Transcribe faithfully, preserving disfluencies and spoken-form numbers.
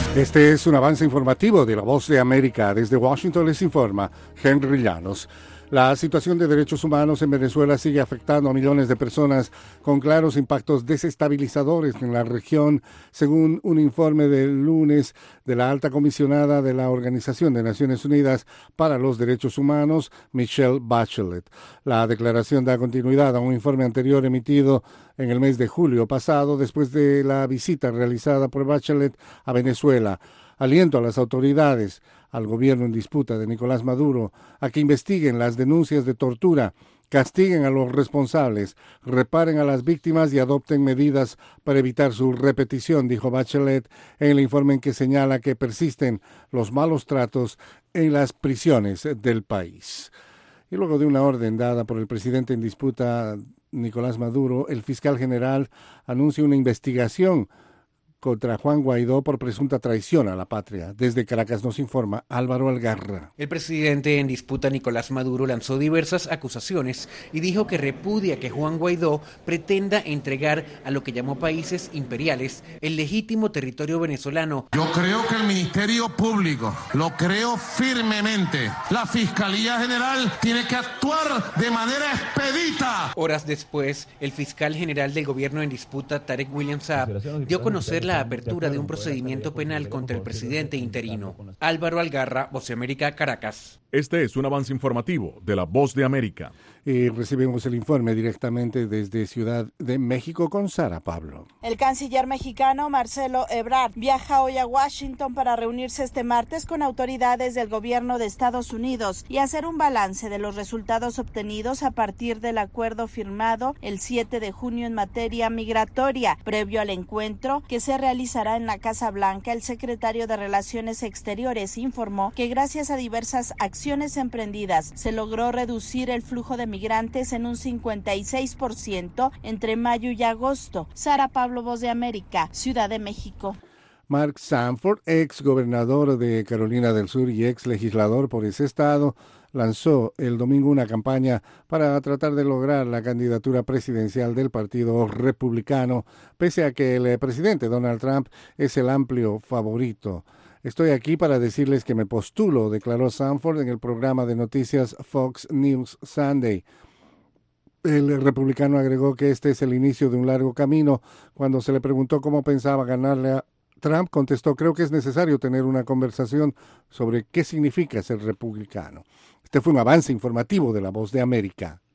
Este es un avance informativo de La Voz de América. Desde Washington les informa Henry Llanos. La situación de derechos humanos en Venezuela sigue afectando a millones de personas con claros impactos desestabilizadores en la región, según un informe del lunes de la alta comisionada de la Organización de Naciones Unidas para los Derechos Humanos, Michelle Bachelet. La declaración da continuidad a un informe anterior emitido en el mes de julio pasado, después de la visita realizada por Bachelet a Venezuela. Aliento a las autoridades, al gobierno en disputa de Nicolás Maduro, a que investiguen las denuncias de tortura, castiguen a los responsables, reparen a las víctimas y adopten medidas para evitar su repetición, dijo Bachelet en el informe en que señala que persisten los malos tratos en las prisiones del país. Y luego de una orden dada por el presidente en disputa, Nicolás Maduro, el fiscal general anuncia una investigación contra Juan Guaidó por presunta traición a la patria. Desde Caracas nos informa Álvaro Algarra. El presidente en disputa, Nicolás Maduro, lanzó diversas acusaciones y dijo que repudia que Juan Guaidó pretenda entregar a lo que llamó países imperiales el legítimo territorio venezolano. Yo creo que el Ministerio Público, lo creo firmemente, la Fiscalía General tiene que actuar de manera expedita. Horas después, el fiscal general del gobierno en disputa, Tarek William Saab, dio a conocer la apertura de un procedimiento penal contra el presidente interino. Álvaro Algarra, Voz de América, Caracas. Este es un avance informativo de La Voz de América. Y recibimos el informe directamente desde Ciudad de México con Sara Pablo. El canciller mexicano Marcelo Ebrard viaja hoy a Washington para reunirse este martes con autoridades del gobierno de Estados Unidos y hacer un balance de los resultados obtenidos a partir del acuerdo firmado el siete de junio en materia migratoria. Previo al encuentro que se realizará en la Casa Blanca, el secretario de Relaciones Exteriores informó que gracias a diversas acciones emprendidas se logró reducir el flujo de migrantes en un cincuenta y seis por ciento entre mayo y agosto. Sara Pablo, Voz de América, Ciudad de México. Mark Sanford, ex gobernador de Carolina del Sur y ex legislador por ese estado, lanzó el domingo una campaña para tratar de lograr la candidatura presidencial del Partido Republicano, pese a que el presidente Donald Trump es el amplio favorito. Estoy aquí para decirles que me postulo, declaró Sanford en el programa de noticias Fox News Sunday. El republicano agregó que este es el inicio de un largo camino. Cuando se le preguntó cómo pensaba ganarle a Trump, contestó: creo que es necesario tener una conversación sobre qué significa ser republicano. Este fue un avance informativo de La Voz de América.